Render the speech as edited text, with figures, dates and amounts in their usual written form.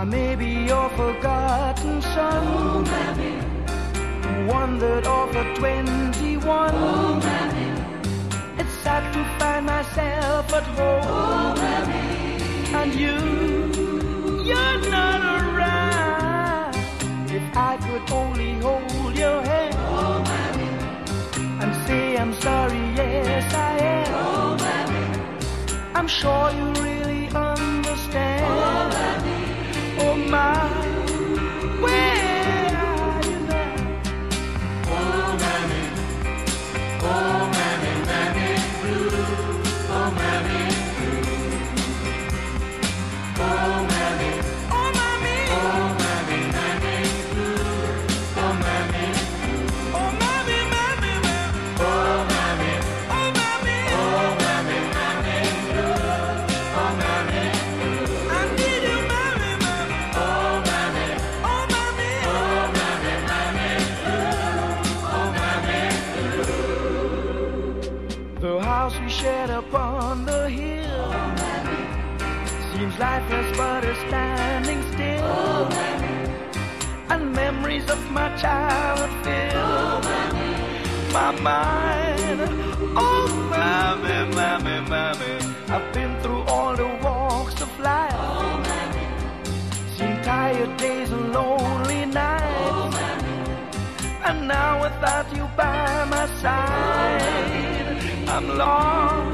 I may be your forgotten son. Oh, Mammy. Wandered off at 21. Oh, Mammy. It's sad to find myself at home. Oh, Mammy. And you're not around. If I could only hold your hand. Oh, Mammy. And say I'm sorry, yes I am. Oh, Mammy. I'm sure you really understand. Oh, Mammy. Oh, my, where are you now? Oh, Mammy. Oh, Mammy, Mammy blue. Oh, Mammy blue. Oh, Mammy. Oh, mommy. Oh, Mammy, Mammy blue. Oh, Mammy blue. Oh, mommy, mommy, mommy. Oh, Mammy. Oh, mommy. Oh, Mammy, Mammy blue. Oh, Mammy blue. I need you, mommy, mommy. Oh, Mammy. Oh, mommy. Oh, Mammy, Mammy blue. Oh, Mammy blue. The house we shared upon the hill seems lifeless but is standing still. Oh, Mammy. And memories of my childhood fill Oh, Mammy. my mind. Oh, mommy, mommy, mommy. I've been through all the walks of life. Oh, Mammy. Seen tired days and lonely nights. Oh, Mammy. And now without you by my side, I'm lost